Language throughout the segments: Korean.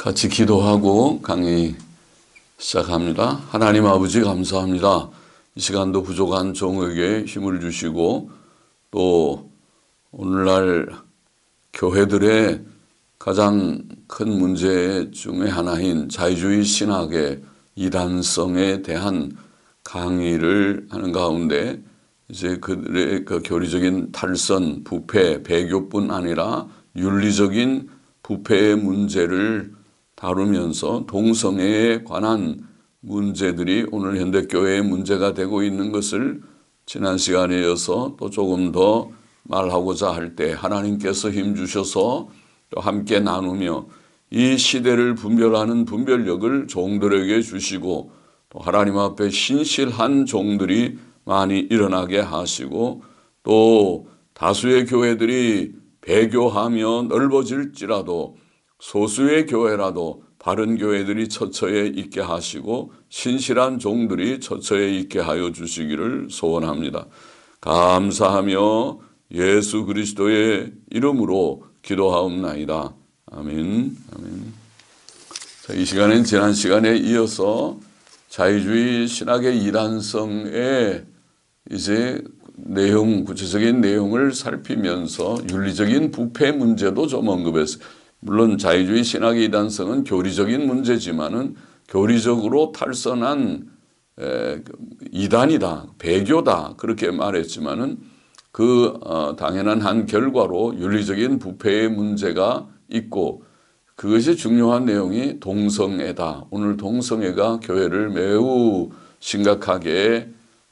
같이 기도하고 강의 시작합니다. 하나님 아버지 감사합니다. 이 시간도 부족한 종에게 힘을 주시고 또 오늘날 교회들의 가장 큰 문제 중에 하나인 자유주의 신학의 이단성에 대한 강의를 하는 가운데 이제 그들의 그 교리적인 탈선, 부패, 배교뿐 아니라 윤리적인 부패의 문제를 다루면서 동성애에 관한 문제들이 오늘 현대교회의 문제가 되고 있는 것을 지난 시간에 이어서 또 조금 더 말하고자 할 때 하나님께서 힘주셔서 또 함께 나누며 이 시대를 분별하는 분별력을 종들에게 주시고 또 하나님 앞에 신실한 종들이 많이 일어나게 하시고 또 다수의 교회들이 배교하며 넓어질지라도 소수의 교회라도 바른 교회들이 처처에 있게 하시고 신실한 종들이 처처에 있게 하여 주시기를 소원합니다. 감사하며 예수 그리스도의 이름으로 기도하옵나이다. 아멘. 아멘. 자, 이 시간은 지난 시간에 이어서 자유주의 신학의 이단성의 이제 구체적인 내용을 살피면서 윤리적인 부패 문제도 좀 언급했어요. 물론 자유주의 신학의 이단성은 교리적인 문제지만은 교리적으로 탈선한 이단이다, 배교다 그렇게 말했지만은 당연한 한 결과로 윤리적인 부패의 문제가 있고 그것이 중요한 내용이 동성애다. 오늘 동성애가 교회를 매우 심각하게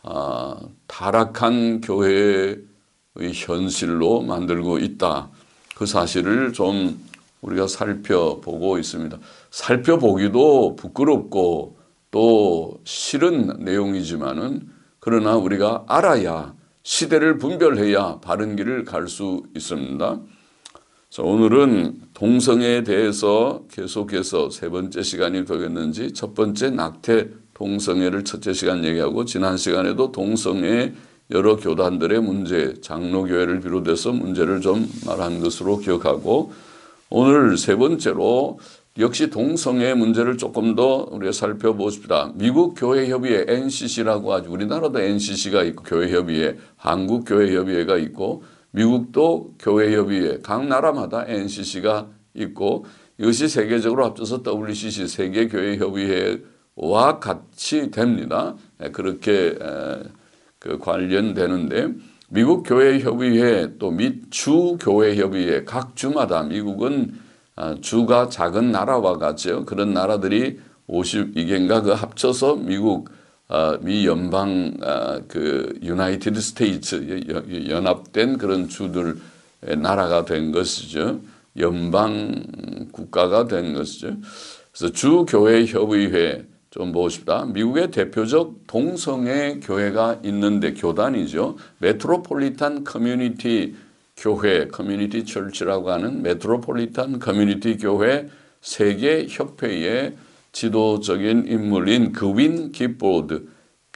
타락한 교회의 현실로 만들고 있다. 그 사실을 좀 우리가 살펴보고 있습니다. 살펴보기도 부끄럽고 또 싫은 내용이지만은 그러나 우리가 알아야 시대를 분별해야 바른 길을 갈 수 있습니다. 자, 오늘은 동성애에 대해서 계속해서 세 번째 시간이 되겠는지 첫 번째 낙태 동성애를 첫째 시간 얘기하고 지난 시간에도 동성애 여러 교단들의 문제, 장로교회를 비롯해서 문제를 좀 말한 것으로 기억하고 오늘 세 번째로 역시 동성애 문제를 조금 더 우리가 살펴보십시다. 미국 교회협의회 NCC라고 하죠. 우리나라도 NCC가 있고 교회협의회, 한국교회협의회가 있고 미국도 교회협의회, 각 나라마다 NCC가 있고 이것이 세계적으로 합쳐서 WCC 세계교회협의회와 같이 됩니다. 그렇게 관련되는데 미국 교회협의회 또 및 주교회협의회 각 주마다 미국은 주가 작은 나라와 같죠. 그런 나라들이 52개인가 그 합쳐서 미국 미 연방 유나이티드 스테이츠 연합된 그런 주들 나라가 된 것이죠. 연방 국가가 된 것이죠. 그래서 주교회협의회 좀 보십시다. 미국의 대표적 동성애 교회가 있는데 교단이죠. 메트로폴리탄 커뮤니티 교회, 커뮤니티 철치라고 하는 메트로폴리탄 커뮤니티 교회 세계협회의 지도적인 인물인 그윈 깃보드,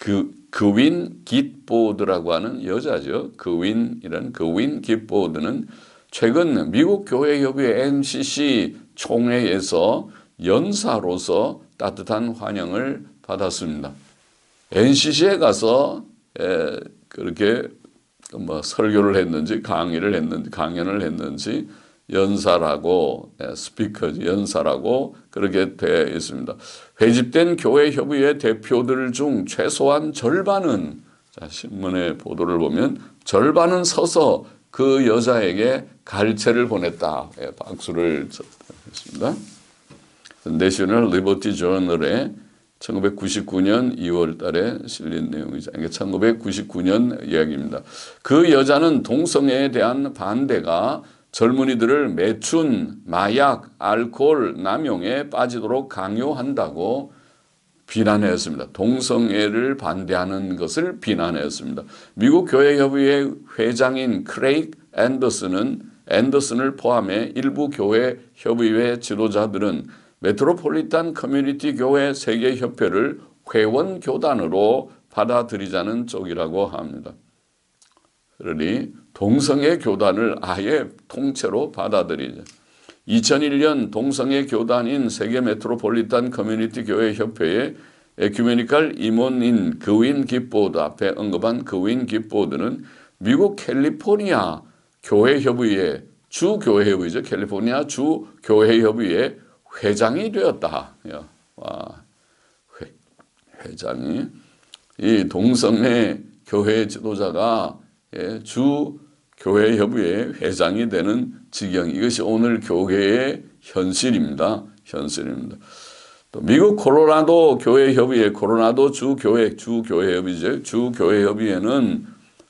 그윈 깃보드라고 하는 여자죠. 그윈 깃보드는 최근 미국 교회협의회 NCC 총회에서 연사로서 따뜻한 환영을 받았습니다. NCC에 가서 그렇게 설교를 했는지 강연을 했는지 연사라고 연사라고 그렇게 되어 있습니다. 회집된 교회협의회 대표들 중 최소한 절반은 신문의 보도를 보면 절반은 서서 그 여자에게 갈채를 보냈다. 박수를 쳤습니다. 내셔널 리버티 저널에 1999년 2월 달에 실린 내용이죠. 1999년 이야기입니다. 그 여자는 동성애에 대한 반대가 젊은이들을 매춘, 마약, 알코올 남용에 빠지도록 강요한다고 비난했습니다. 동성애를 반대하는 것을 비난했습니다. 미국 교회협의회 회장인 크레이크 앤더슨을 포함해 일부 교회 협의회 지도자들은 메트로폴리탄 커뮤니티 교회 세계협회를 회원 교단으로 받아들이자는 쪽이라고 합니다. 그러니 동성애 교단을 아예 통째로 받아들이자. 2001년 동성애 교단인 세계 메트로폴리탄 커뮤니티 교회 협회의 에큐메니컬 임원인 그윈 깃보드, 앞에 언급한 그윈 깃보드는 미국 캘리포니아 교회협의회, 주교회협의죠. 캘리포니아 주교회협의회 회장이 되었다. 와, 회장이, 이 동성애 교회 지도자가 주 교회협의회 회장이 되는 지경, 이것이 오늘 교회의 현실입니다. 현실입니다. 또 미국 콜로라도 교회협의회, 콜로라도 주교회협의회, 주교회협의회는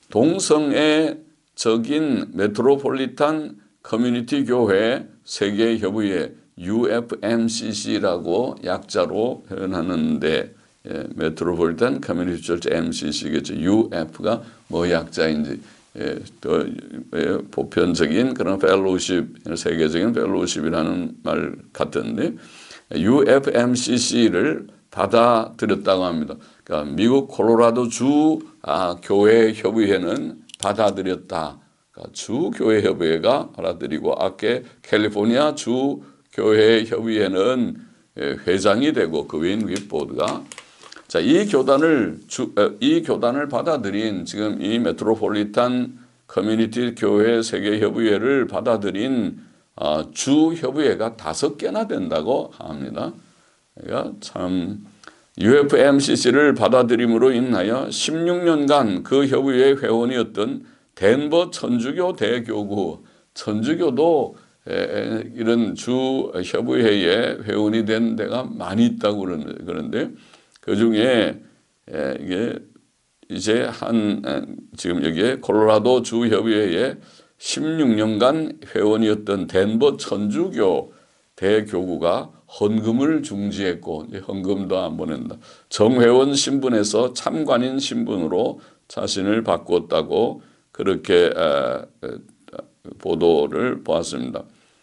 동성애적인 메트로폴리탄 커뮤니티 교회 세계협의회 UFMCC라고 약자로 표현하는데, 메트로폴리탄 커뮤니티 철치 MCC겠죠. UF가 뭐 약자인지, 또 보편적인 그런 펠로우십, 세계적인 펠로우십이라는 말 같은데, UFMCC를 받아들였다고 합니다. 그러니까 미국 콜로라도 주 교회 협의회는 받아들였다. 그러니까 주 교회 협의회가 받아들이고, 앞에 캘리포니아 주 교회 협의회는 회장이 되고 그윈 깃보드가, 자, 이 교단을 받아들인, 지금 이 메트로폴리탄 커뮤니티 교회 세계협의회를 받아들인 주 협의회가 5개나 된다고 합니다. 그러니까 참 UFMCC를 받아들임으로 인하여 16년간 그 협의회 회원이었던 덴버 천주교 대교구, 천주교도 이런 주 협의회에 회원이 된 데가 많이 있다고 그러는데, 그 중에 이게 이제 지금 여기에 콜로라도 주 협의회에 16년간 회원이었던 덴버 천주교 대교구가 헌금을 중지했고, 이제 헌금도 안 보낸다. 정회원 신분에서 참관인 신분으로 자신을 바꾸었다고 그렇게 보도를 보았습니다.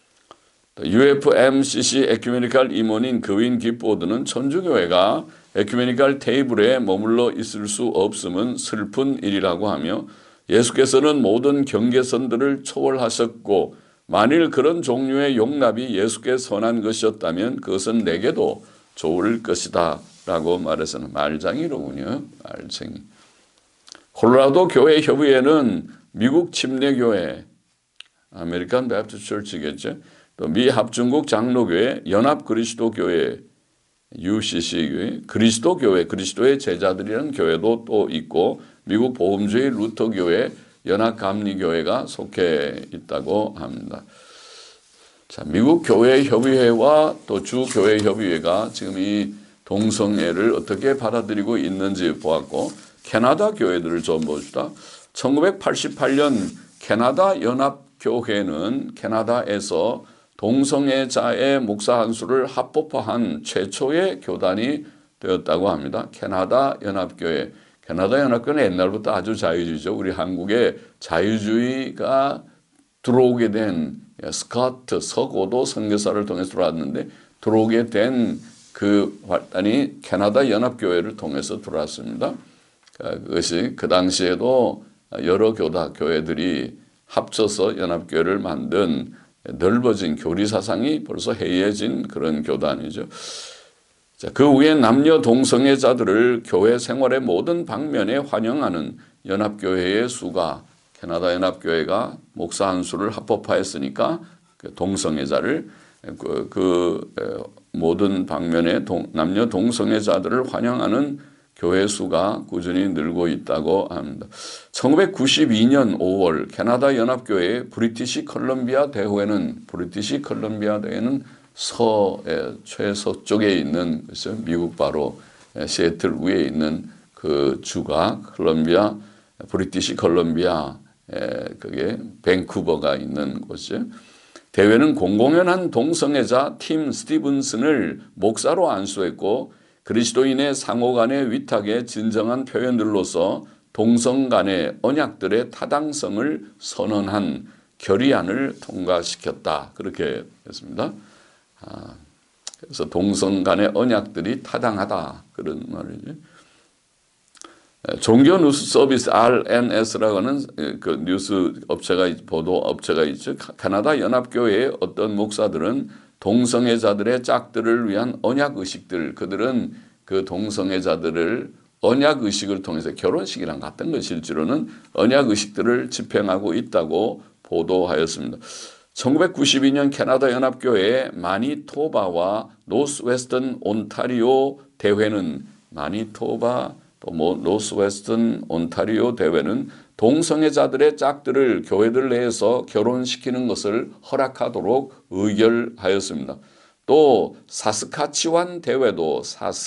UFMCC 에큐메니컬 임원인 그윈 깃보드는 천주교회가 에큐메니컬 테이블에 머물러 있을 수 없음은 슬픈 일이라고 하며, 예수께서는 모든 경계선들을 초월하셨고 만일 그런 종류의 용납이 예수께 선한 것이었다면 그것은 내게도 좋을 것이다 라고 말해서는 말장이로군요. 말장이. 콜로라도 교회 협의회는 미국 침례교회, 아메리칸 베프티스트 처치겠죠. 또 미 합중국 장로교회, 연합 그리스도교회, UCC 그리스도교회, 그리스도의 제자들이라는 교회도 또 있고, 미국 보험주의 루터교회, 연합감리교회가 속해 있다고 합니다. 자, 미국 교회협의회와 또 주교회협의회가 지금 이 동성애를 어떻게 받아들이고 있는지 보았고, 캐나다 교회들을 좀 봅시다. 1988년 캐나다 연합교회는 캐나다에서 동성애자의 목사 한 수를 합법화한 최초의 교단이 되었다고 합니다. 캐나다 연합교회. 캐나다 연합교회는 옛날부터 아주 자유주의죠. 우리 한국에 자유주의가 들어오게 된 스코트 서고도 선교사를 통해서 들어왔는데, 들어오게 된 그 활동이 캐나다 연합교회를 통해서 들어왔습니다. 그것이 그 당시에도 여러 교회들이 합쳐서 연합교회를 만든 넓어진 교리 사상이 벌써 해이해진 그런 교단이죠. 자, 그 후에 남녀 동성애자들을 교회 생활의 모든 방면에 환영하는 연합교회의 수가, 캐나다 연합교회가 목사 한 수를 합법화했으니까 그 동성애자를 모든 방면에 남녀 동성애자들을 환영하는 교회 수가 꾸준히 늘고 있다고 합니다. 1992년 5월 캐나다 연합교회의 브리티시 컬럼비아 대회는 최서쪽에 있는, 그래서 미국 바로 시애틀 위에 있는 그 주가 브리티시 컬럼비아, 그게 밴쿠버가 있는 곳이죠. 대회는 공공연한 동성애자 팀 스티븐슨을 목사로 안수했고, 그리스도인의 상호 간의 위탁의 진정한 표현들로서 동성 간의 언약들의 타당성을 선언한 결의안을 통과시켰다. 그렇게 했습니다. 그래서 동성 간의 언약들이 타당하다. 그런 말이죠. 종교 뉴스 서비스 RNS라고 하는 그 뉴스 업체가 보도 업체가 있죠. 캐나다 연합교회의 어떤 목사들은 동성애자들의 짝들을 위한 언약 의식들, 그들은 그 동성애자들을 언약 의식을 통해서 결혼식이랑 같은 것 실제로는 언약 의식들을 집행하고 있다고 보도하였습니다. 1992년 캐나다 연합교회의 마니토바와 노스웨스턴 온타리오 대회는 마니토바 또 노스웨스턴 온타리오 대회는 동성애자들의 짝들을 교회들 내에서 결혼시키는 것을 허락하도록 의결하였습니다. 또 사스카치완 대회도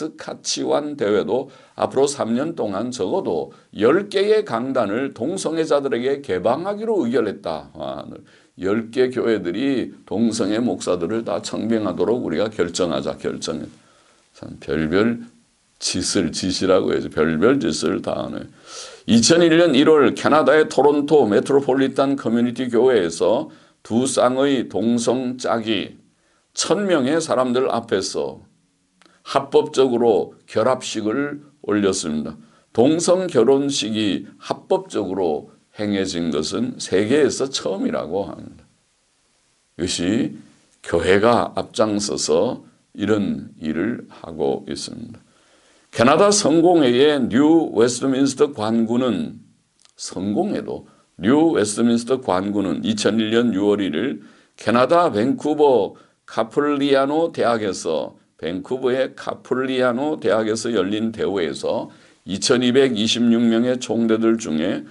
앞으로 3년 동안 적어도 10개의 강단을 동성애자들에게 개방하기로 의결했다. 10개 교회들이 동성애 목사들을 다 청빙하도록 우리가 결정하자. 참 별별 짓이라고 해야죠. 별별 짓을 다 하네. 2001년 1월 캐나다의 토론토 메트로폴리탄 커뮤니티 교회에서 두 쌍의 동성 짝이 1000명의 사람들 앞에서 합법적으로 결합식을 올렸습니다. 동성 결혼식이 합법적으로 행해진 것은 세계에서 처음이라고 합니다. 이것이 교회가 앞장서서 이런 일을 하고 있습니다. 캐나다 성공회의 뉴 웨스트민스터 관구는 성공회도 뉴 웨스트민스터 관구는 2001년 6월 1일 캐나다 밴쿠버 카플리아노 대학에서 밴쿠버의 카플리아노 대학에서 열린 대회에서 2226명의 총대들 중에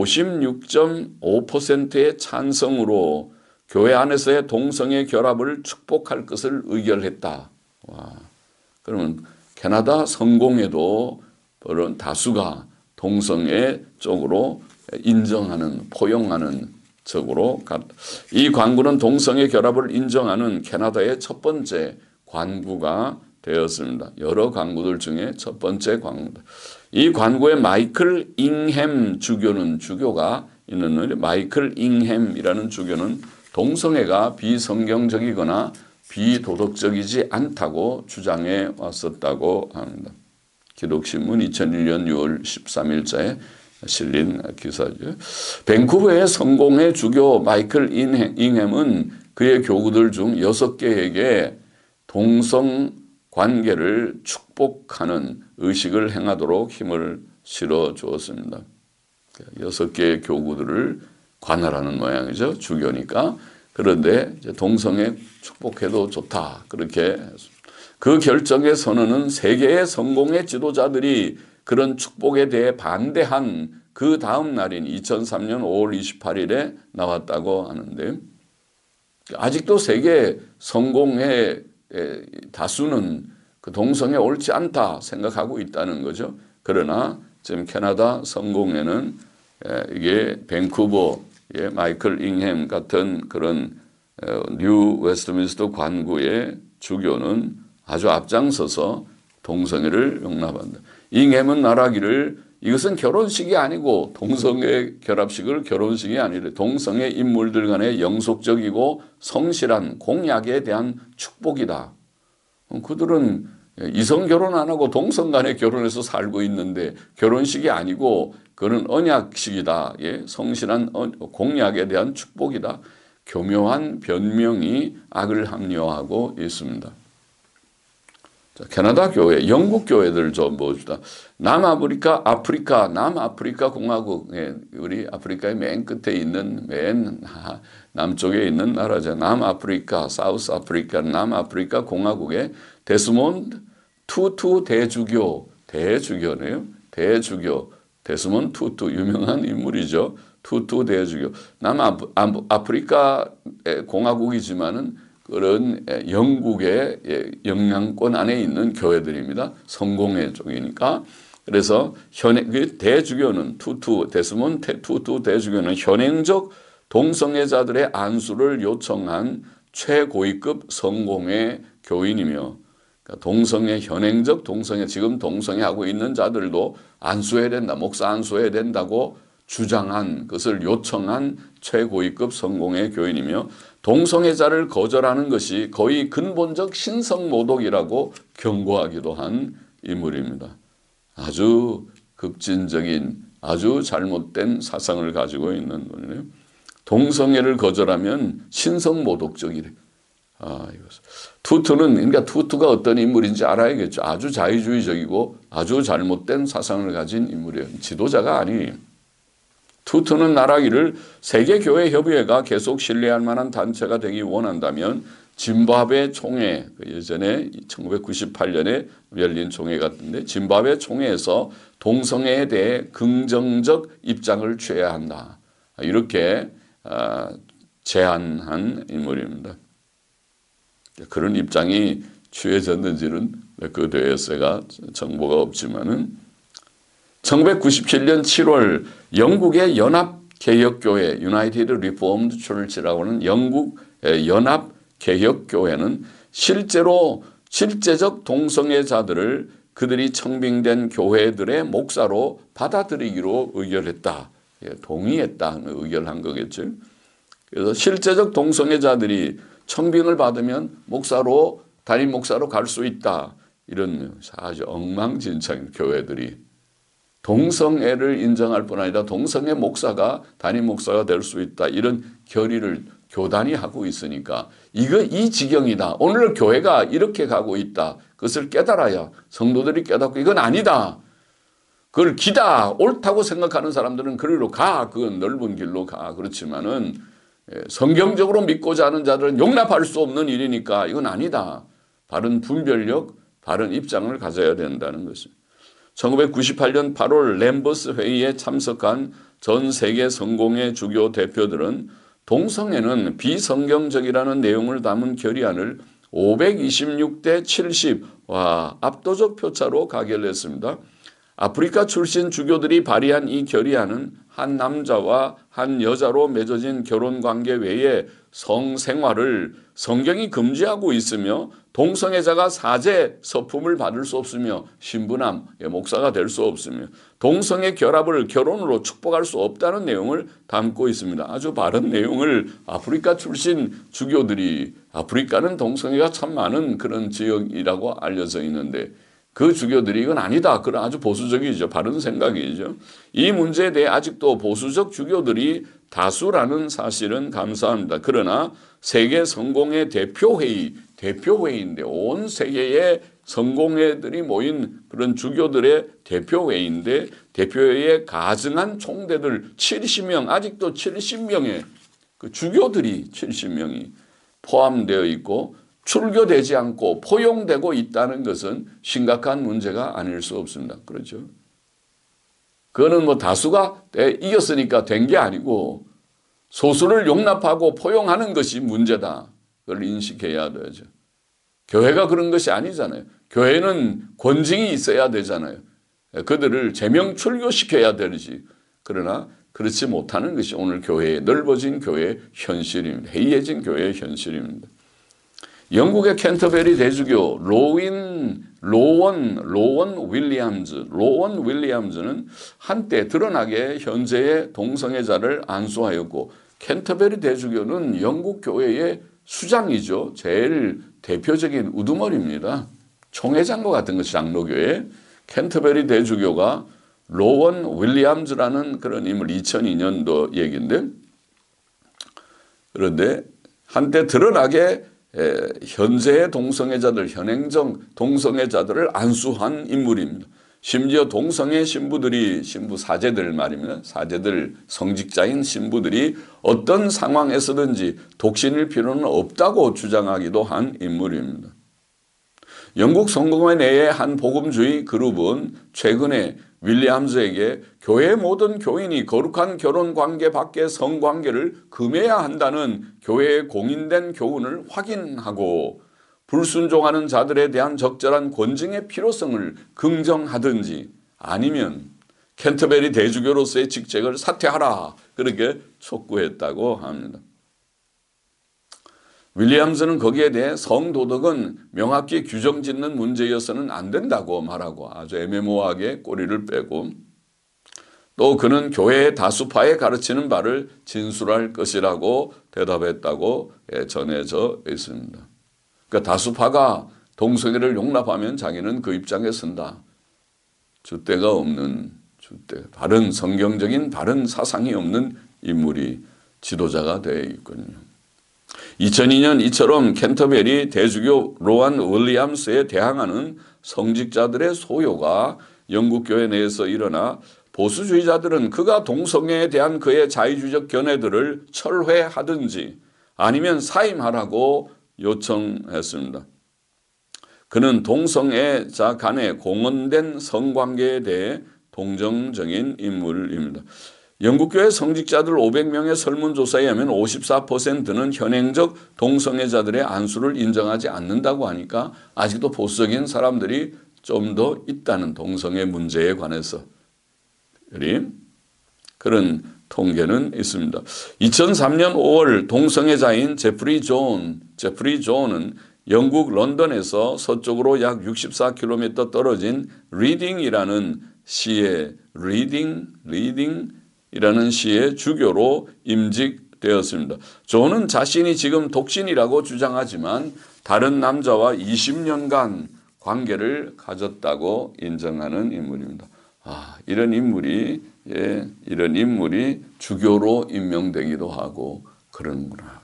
56.5%의 찬성으로 교회 안에서의 동성애 결합을 축복할 것을 의결했다. 와, 그러면 캐나다 성공회도 그런 다수가 동성애 쪽으로 인정하는, 포용하는 쪽으로 이 관구는 동성애 결합을 인정하는 캐나다의 첫 번째 관구가 되었습니다. 여러 관구들 중에 첫 번째 관구다. 이 관구의 마이클 잉햄 주교가 있는 마이클 잉햄이라는 주교는 동성애가 비성경적이거나 비도덕적이지 않다고 주장해 왔었다고 합니다. 기독신문 2001년 6월 13일자에 실린 기사죠. 밴쿠버의 성공회 주교 마이클 잉햄은 그의 교구들 중 6개에게 동성 관계를 축복하는 의식을 행하도록 힘을 실어 주었습니다. 6개의 교구들을 관할하는 모양이죠. 주교니까. 그런데 이제 동성애 축복해도 좋다. 그렇게 그 결정의 선언은 세계의 성공의 지도자들이 그런 축복에 대해 반대한 그 다음 날인 2003년 5월 28일에 나왔다고 하는데 아직도 세계 성공의 다수는 그 동성애 옳지 않다 생각하고 있다는 거죠. 그러나 지금 캐나다 성공회는 이게 밴쿠버의 마이클 잉햄 같은 그런 뉴 웨스트민스터 관구의 주교는 아주 앞장서서 동성애를 용납한다. 잉햄은 말하기를 이것은 결혼식이 아니고 동성애 결합식을 결혼식이 아니래. 동성애 인물들 간의 영속적이고 성실한 공약에 대한 축복이다. 그들은 이성 결혼 안 하고 동성 간에 결혼해서 살고 있는데 결혼식이 아니고 그런 언약식이다. 예, 성실한 공약에 대한 축복이다. 교묘한 변명이 악을 합리화하고 있습니다. 자, 캐나다 교회, 영국 교회들 좀 봅시다. 남아프리카 공화국, 예, 우리 아프리카의 맨 끝에 있는 맨 남쪽에 있는 나라죠. 남아프리카, 사우스 아프리카, 남아프리카 공화국의 데스몬드 투투 대주교네요. 대주교 데스몬드 투투 유명한 인물이죠. 투투 대주교. 남아프리카 공화국이지만은 그런 영국의 영향권 안에 있는 교회들입니다. 성공회 쪽이니까. 그래서 대주교는 데스몬드 투투 대주교는 현행적 동성애자들의 안수를 요청한 최고위급 성공회 교인이며 동성애 현행적 동성애 지금 동성애하고 있는 자들도 안수해야 된다. 목사 안수해야 된다고 주장한 것을 요청한 최고위급 성공회 교인이며 동성애자를 거절하는 것이 거의 근본적 신성모독이라고 경고하기도 한 인물입니다. 아주 급진적인 아주 잘못된 사상을 가지고 있는 분이네요. 동성애를 거절하면 신성모독적이래. 투투는, 그러니까 투투가 어떤 인물인지 알아야겠죠. 아주 자유주의적이고 아주 잘못된 사상을 가진 인물이에요. 지도자가 아니에요. 투투는 말하기를 세계교회협의회가 계속 신뢰할 만한 단체가 되기 원한다면 짐바브웨 총회, 예전에 1998년에 열린 총회 같은데 짐바브웨 총회에서 동성애에 대해 긍정적 입장을 취해야 한다. 이렇게 제안한 인물입니다. 그런 입장이 취해졌는지는 그 대해서가 정보가 없지만은 1997년 7월 영국의 연합개혁교회 United Reformed Church라고 하는 영국 연합개혁교회는 실제적 동성애자들을 그들이 청빙된 교회들의 목사로 받아들이기로 의결했다. 동의했다. 의결한 거겠죠. 그래서 실제적 동성애자들이 청빙을 받으면 담임 목사로 갈 수 있다. 이런 아주 엉망진창 교회들이 동성애를 인정할 뿐 아니라 동성애 목사가 담임 목사가 될 수 있다. 이런 결의를 교단이 하고 있으니까 이 지경이다. 오늘 교회가 이렇게 가고 있다. 그것을 깨달아야 성도들이 깨닫고 이건 아니다. 그걸 기다. 옳다고 생각하는 사람들은 그리로 가. 그건 넓은 길로 가. 그렇지만은 성경적으로 믿고자 하는 자들은 용납할 수 없는 일이니까 이건 아니다. 바른 분별력, 바른 입장을 가져야 된다는 것입니다. 1998년 8월 램버스 회의에 참석한 전 세계 성공회 주교 대표들은 동성애는 비성경적이라는 내용을 담은 결의안을 526대 70, 압도적 표차로 가결했습니다. 아프리카 출신 주교들이 발의한 이 결의안은 한 남자와 한 여자로 맺어진 결혼관계 외에 성생활을 성경이 금지하고 있으며 동성애자가 사제 서품을 받을 수 없으며 신부남, 목사가 될 수 없으며 동성애 결합을 결혼으로 축복할 수 없다는 내용을 담고 있습니다. 아주 바른 내용을 아프리카 출신 주교들이, 아프리카는 동성애가 참 많은 그런 지역이라고 알려져 있는데 그 주교들이 이건 아니다. 그런 아주 보수적이죠. 바른 생각이죠. 이 문제에 대해 아직도 보수적 주교들이 다수라는 사실은 감사합니다. 그러나 세계 성공회 대표회의인데 온 세계의 성공회들이 모인 그런 주교들의 대표회의인데 대표회의에 가증한 총대들 70명, 아직도 70명의 그 주교들이 70명이 포함되어 있고 출교되지 않고 포용되고 있다는 것은 심각한 문제가 아닐 수 없습니다. 그렇죠? 그거는 뭐 다수가 이겼으니까 된 게 아니고 소수를 용납하고 포용하는 것이 문제다. 그걸 인식해야 되죠. 교회가 그런 것이 아니잖아요. 교회는 권징이 있어야 되잖아요. 그들을 제명 출교시켜야 되지. 그러나 그렇지 못하는 것이 오늘 교회의 넓어진 교회의 현실입니다. 해이해진 교회의 현실입니다. 영국의 캔터베리 대주교 로원 윌리엄즈는 한때 드러나게 현재의 동성애자를 안수하였고 캔터베리 대주교는 영국 교회의 수장이죠. 제일 대표적인 우두머리입니다. 총회장과 같은 것이 장로교회. 캔터베리 대주교가 로원 윌리엄즈라는 그런 인물 2002년도 얘기인데 그런데 한때 드러나게 현재의 동성애자들, 현행적 동성애자들을 안수한 인물입니다. 심지어 동성애 신부 사제들 말입니다. 사제들, 성직자인 신부들이 어떤 상황에서든지 독신일 필요는 없다고 주장하기도 한 인물입니다. 영국 성공회 내의 한 복음주의 그룹은 최근에 윌리엄즈에게 교회 모든 교인이 거룩한 결혼관계 밖의 성관계를 금해야 한다는 교회의 공인된 교훈을 확인하고 불순종하는 자들에 대한 적절한 권징의 필요성을 긍정하든지 아니면 캔터베리 대주교로서의 직책을 사퇴하라 그렇게 촉구했다고 합니다. 윌리엄스는 거기에 대해 성도덕은 명확히 규정짓는 문제여서는 안 된다고 말하고 아주 애매모호하게 꼬리를 빼고 또 그는 교회의 다수파에 가르치는 바를 진술할 것이라고 대답했다고 전해져 있습니다. 그러니까 다수파가 동성애를 용납하면 자기는 그 입장에 선다. 줏대가 없는 주대, 바른 성경적인 바른 사상이 없는 인물이 지도자가 되어 있군요. 2002년 이처럼 캔터베리 대주교 로안 윌리엄스에 대항하는 성직자들의 소요가 영국 교회 내에서 일어나 보수주의자들은 그가 동성애에 대한 그의 자유주의적 견해들을 철회하든지 아니면 사임하라고 요청했습니다. 그는 동성애자 간의 공언된 성관계에 대해 동정적인 인물입니다. 영국교회 성직자들 500명의 설문조사에 의하면 54%는 현행적 동성애자들의 안수를 인정하지 않는다고 하니까 아직도 보수적인 사람들이 좀 더 있다는 동성애 문제에 관해서 그런 통계는 있습니다. 2003년 5월 동성애자인 제프리 존은 영국 런던에서 서쪽으로 약 64km 떨어진 리딩이라는 시의 리딩이라는 시의 주교로 임직되었습니다. 존은 자신이 지금 독신이라고 주장하지만 다른 남자와 20년간 관계를 가졌다고 인정하는 인물입니다. 이런 인물이 주교로 임명되기도 하고 그러는구나.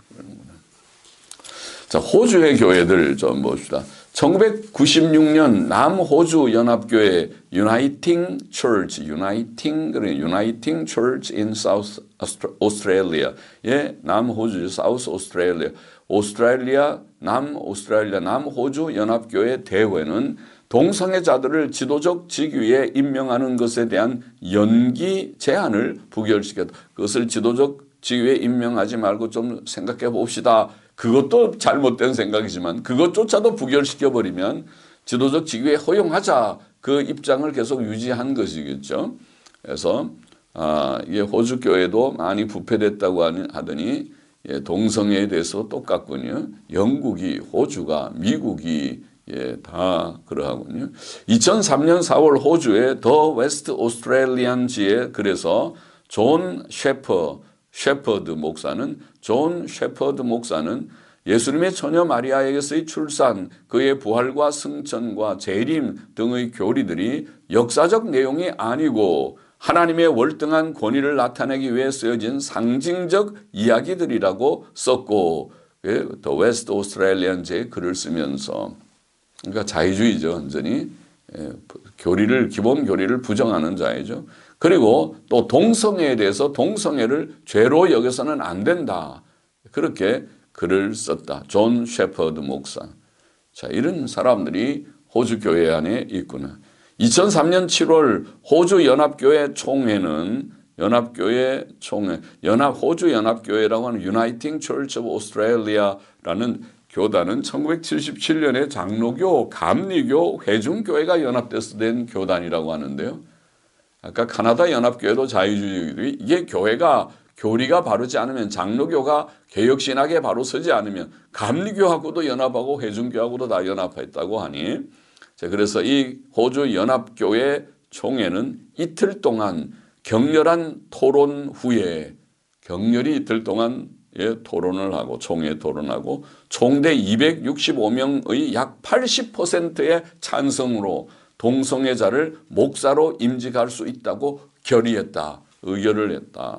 자, 호주의 교회들 좀 봅시다. 1996년 남호주 연합교회 Uniting Church in South Australia의 남호주 South Australia, 남호주 연합교회 대회는 동성애자들을 지도적 직위에 임명하는 것에 대한 연기 제한을 부결시켰다. 그것을 지도적 직위에 임명하지 말고 좀 생각해 봅시다. 그것도 잘못된 생각이지만 그것조차도 부결시켜버리면 지도적 직위에 허용하자, 그 입장을 계속 유지한 것이겠죠. 그래서 이게 호주 교회도 많이 부패됐다고 하더니 동성애에 대해서 똑같군요. 영국이, 호주가, 미국이 다 그러하군요. 2003년 4월 호주의 더 웨스트 오스트레일리안지에 그래서 존 셰퍼드 목사는 예수님의 처녀 마리아에게서의 출산, 그의 부활과 승천과 재림 등의 교리들이 역사적 내용이 아니고 하나님의 월등한 권위를 나타내기 위해 쓰여진 상징적 이야기들이라고 썼고, 더 웨스트 오스트레일리안지에 글을 쓰면서, 그러니까 자유주의죠. 완전히 기본 교리를 부정하는 자이죠. 그리고 또 동성애에 대해서 동성애를 죄로 여겨서는 안 된다. 그렇게 글을 썼다. 존 셰퍼드 목사. 자, 이런 사람들이 호주 교회 안에 있구나. 2003년 7월 호주 연합교회 총회는 호주 연합교회라고 하는 Uniting Church of Australia라는 교단은 1977년에 장로교, 감리교, 회중교회가 연합돼서 된 교단이라고 하는데요. 아까 카나다 연합교회도 자유주의들이 이게 교리가 바르지 않으면, 장로교가 개혁신학에 바로 서지 않으면 감리교하고도 연합하고 회중교하고도 다 연합했다고 하니, 그래서 이 호주 연합교회 총회는 이틀 동안 격렬한 토론 후에 이틀 동안 토론을 하고 총회 토론하고 총대 265명의 약 80%의 찬성으로 동성애자를 목사로 임직할 수 있다고 의결을 했다.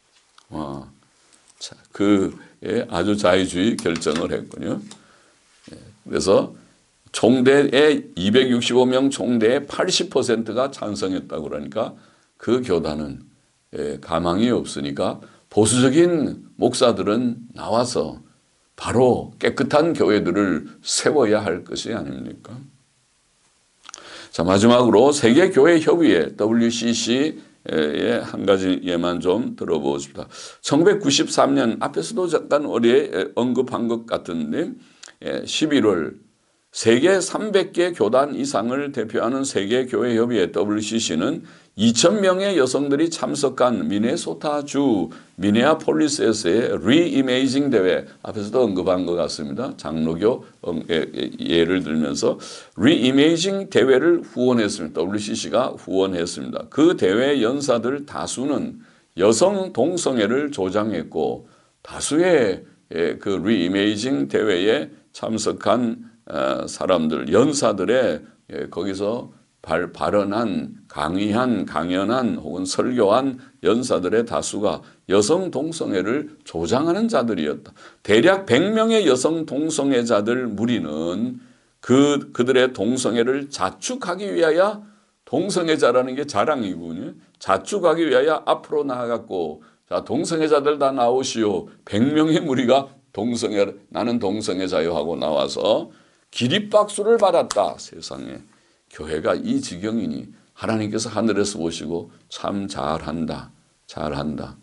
아주 자유주의 결정을 했군요. 그래서 총대의 265명 총대의 80%가 찬성했다고 그러니까 그 교단은 가망이 없으니까 보수적인 목사들은 나와서 바로 깨끗한 교회들을 세워야 할 것이 아닙니까? 자, 마지막으로 세계교회협의회 WCC의 한 가지 예만 좀 들어보겠습니다. 1993년 앞에서도 잠깐 언급한 것 같은데 11월 세계 300개 교단 이상을 대표하는 세계교회협의회 WCC는 2,000명의 여성들이 참석한 미네소타주 미네아폴리스에서의 리이메이징 대회, 앞에서도 언급한 것 같습니다. 장로교 예를 들면서 리이메이징 대회를 후원했습니다. WCC가 후원했습니다. 그 대회 연사들 다수는 여성 동성애를 조장했고 다수의 그 리이메이징 대회에 참석한 사람들, 연사들의 거기서 발언한, 강의한, 강연한 혹은 설교한 연사들의 다수가 여성 동성애를 조장하는 자들이었다. 대략 100명의 여성 동성애자들 무리는 그들의 동성애를 자축하기 위하여, 동성애자라는 게 자랑이군요. 자축하기 위하여 앞으로 나아갔고, 자, 동성애자들 다 나오시오. 100명의 무리가 나는 동성애자요 하고 나와서 기립박수를 받았다. 세상에. 교회가 이 지경이니 하나님께서 하늘에서 보시고 참 잘한다. 잘한다.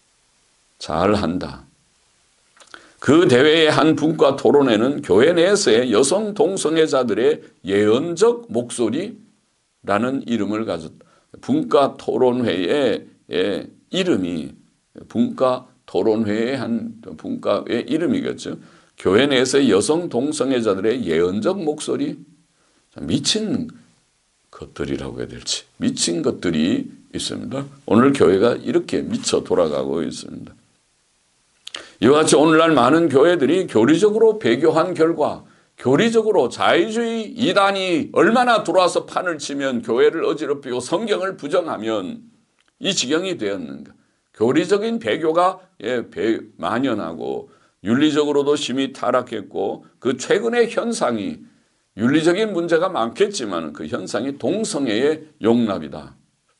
잘한다. 그 대회의 한 분과 토론회는 교회 내에서의 여성 동성애자들의 예언적 목소리라는 이름을 가졌다. 분과 토론회의 이름이 분과 토론회의 한 분과의 이름이겠죠. 교회 내에서의 여성 동성애자들의 예언적 목소리, 미친 것들이라고 해야 될지, 미친 것들이 있습니다. 오늘 교회가 이렇게 미쳐 돌아가고 있습니다. 이와 같이 오늘날 많은 교회들이 교리적으로 배교한 결과, 교리적으로 자유주의 이단이 얼마나 들어와서 판을 치면, 교회를 어지럽히고 성경을 부정하면 이 지경이 되었는가. 교리적인 배교가 만연하고 윤리적으로도 심히 타락했고, 그 최근의 현상이, 윤리적인 문제가 많겠지만 그 현상이 동성애의 용납이다.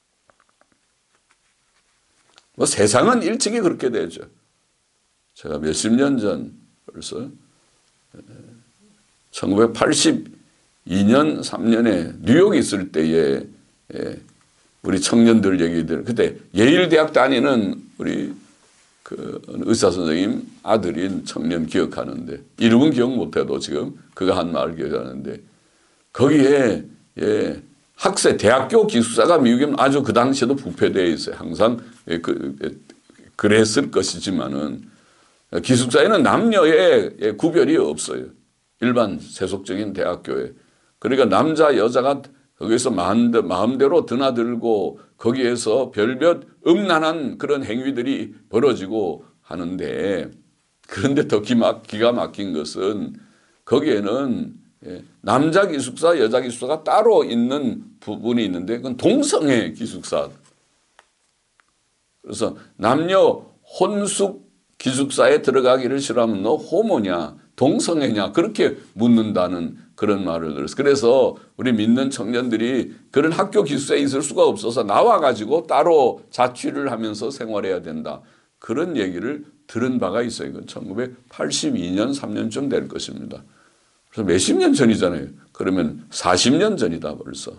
뭐 세상은 일찍이 그렇게 되죠. 제가 몇십 년 전, 벌써 1982년 3년에 뉴욕에 있을 때에 우리 청년들 얘기들, 그때 예일대학 다니는 우리 그 의사 선생님 아들인 청년 기억하는데, 이름은 기억 못해도 지금 그가 한 말 기억하는데, 거기에 학생 대학교 기숙사가 미국에는 아주 그 당시에도 부패되어 있어요. 항상 그랬을 것이지만은 기숙사에는 남녀의 구별이 없어요. 일반 세속적인 대학교에. 그러니까 남자 여자가 거기서 마음대로 드나들고 거기에서 별별 음란한 그런 행위들이 벌어지고 하는데, 그런데 더 기가 막힌 것은 거기에는 남자 기숙사, 여자 기숙사가 따로 있는 부분이 있는데, 그건 동성애 기숙사. 그래서 남녀 혼숙 기숙사에 들어가기를 싫어하면 너 호모냐, 동성애냐, 그렇게 묻는다는 그런 말을 들었어요. 그래서 우리 믿는 청년들이 그런 학교 기숙사에 있을 수가 없어서 나와가지고 따로 자취를 하면서 생활해야 된다. 그런 얘기를 들은 바가 있어요. 이건 1982년, 3년쯤 될 것입니다. 그래서 몇십 년 전이잖아요. 그러면 40년 전이다 벌써.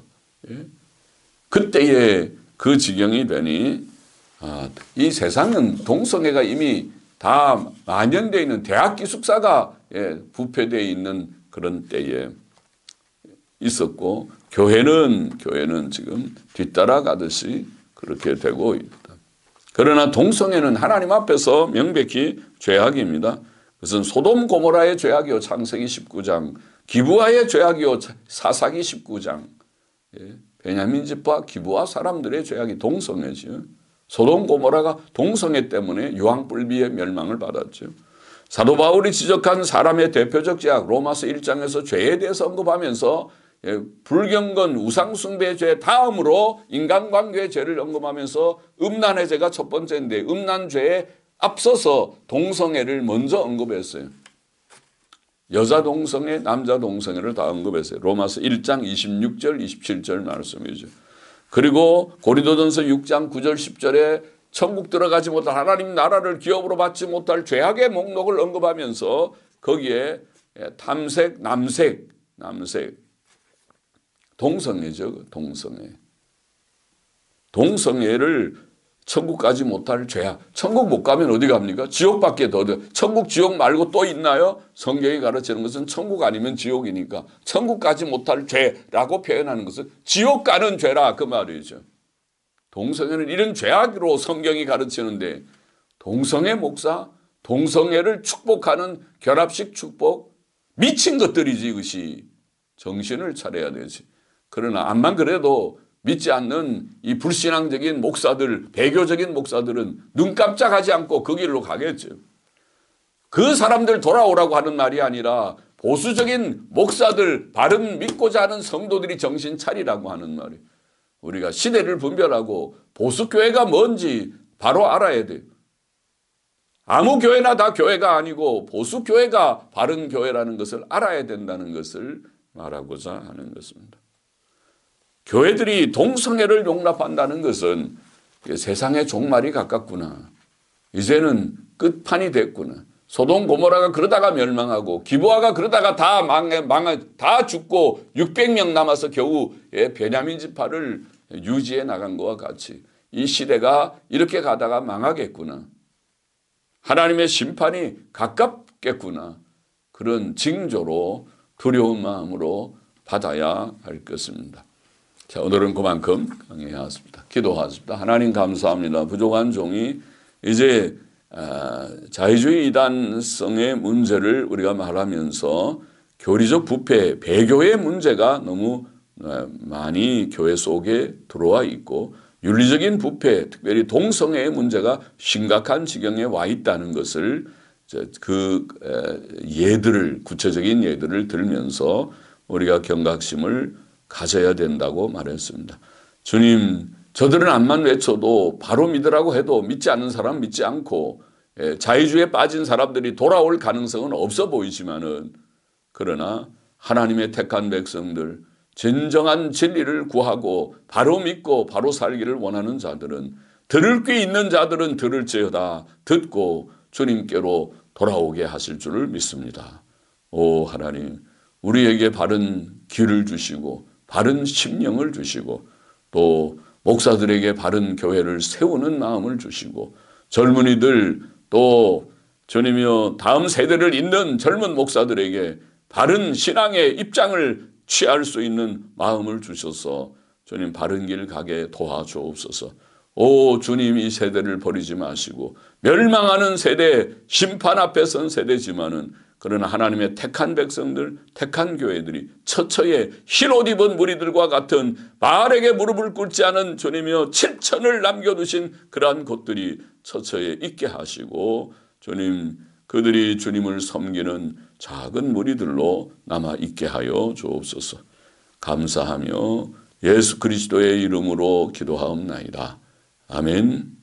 그때의 그 지경이 되니, 이 세상은 동성애가 이미 다 만연되어 있는, 대학 기숙사가 부패되어 있는 그런 때에 있었고, 교회는 지금 뒤따라가듯이 그렇게 되고 있다. 그러나 동성애는 하나님 앞에서 명백히 죄악입니다. 그것은 소돔 고모라의 죄악이요 창세기 19장, 기브아의 죄악이요 사사기 19장. 베냐민 집과 기브아 사람들의 죄악이 동성애지요. 소돔 고모라가 동성애 때문에 유황불비의 멸망을 받았죠. 사도 바울이 지적한 사람의 대표적 죄악, 로마서 1장에서 죄에 대해서 언급하면서 불경건 우상숭배의 죄 다음으로 인간관계의 죄를 언급하면서 음란의 죄가 첫 번째인데, 음란죄에 앞서서 동성애를 먼저 언급했어요. 여자 동성애, 남자 동성애를 다 언급했어요. 로마서 1장 26절, 27절 말씀이죠. 그리고 고린도전서 6장 9절 10절에 천국 들어가지 못할, 하나님 나라를 기업으로 받지 못할 죄악의 목록을 언급하면서 거기에 탐색, 남색, 동성애죠. 동성애를 천국 가지 못할 죄악. 천국 못 가면 어디 갑니까? 지옥밖에 더. 천국, 지옥 말고 또 있나요? 성경이 가르치는 것은 천국 아니면 지옥이니까 천국 가지 못할 죄라고 표현하는 것은 지옥 가는 죄라, 그 말이죠. 동성애는 이런 죄악으로 성경이 가르치는데, 동성애 목사, 동성애를 축복하는 결합식 축복, 미친 것들이지. 이것이 정신을 차려야 되지. 그러나 암만 그래도 믿지 않는 이 불신앙적인 목사들, 배교적인 목사들은 눈 깜짝하지 않고 그 길로 가겠죠. 그 사람들 돌아오라고 하는 말이 아니라 보수적인 목사들, 바른 믿고자 하는 성도들이 정신 차리라고 하는 말이에요. 우리가 시대를 분별하고 보수교회가 뭔지 바로 알아야 돼요. 아무 교회나 다 교회가 아니고 보수교회가 바른 교회라는 것을 알아야 된다는 것을 말하고자 하는 것입니다. 교회들이 동성애를 용납한다는 것은 세상의 종말이 가깝구나. 이제는 끝판이 됐구나. 소돔 고모라가 그러다가 멸망하고 기브아가 그러다가 다 죽고 600명 남아서 겨우 베냐민 지파를 유지해 나간 것과 같이 이 시대가 이렇게 가다가 망하겠구나. 하나님의 심판이 가깝겠구나. 그런 징조로 두려운 마음으로 받아야 할 것입니다. 자, 오늘은 그만큼 강의하였습니다. 기도하겠습니다. 하나님 감사합니다. 부족한 종이 이제 자유주의 이단성의 문제를 우리가 말하면서 교리적 부패, 배교의 문제가 너무 많이 교회 속에 들어와 있고 윤리적인 부패, 특별히 동성애의 문제가 심각한 지경에 와 있다는 것을 그 예들을 구체적인 예들을 들면서 우리가 경각심을 가져야 된다고 말했습니다. 주님, 저들은 암만 외쳐도 바로 믿으라고 해도 믿지 않는 사람 믿지 않고 자유주의에 빠진 사람들이 돌아올 가능성은 없어 보이지만은 그러나 하나님의 택한 백성들 진정한 진리를 구하고 바로 믿고 바로 살기를 원하는 자들은 들을 귀 있는 자들은 들을지어다 듣고 주님께로 돌아오게 하실 줄을 믿습니다. 오 하나님, 우리에게 바른 길을 주시고 바른 심령을 주시고 또 목사들에게 바른 교회를 세우는 마음을 주시고 젊은이들 또 주님이여 다음 세대를 잇는 젊은 목사들에게 바른 신앙의 입장을 취할 수 있는 마음을 주셔서 주님 바른 길 가게 도와주옵소서. 오 주님, 이 세대를 버리지 마시고 멸망하는 세대, 심판 앞에 선 세대지만은 그러나 하나님의 택한 백성들, 택한 교회들이 처처에 흰옷 입은 무리들과 같은 바알에게 무릎을 꿇지 않은 주님이여 7천을 남겨두신 그러한 곳들이 처처에 있게 하시고 주님, 그들이 주님을 섬기는 작은 무리들로 남아 있게 하여 주옵소서. 감사하며 예수 그리스도의 이름으로 기도하옵나이다. 아멘.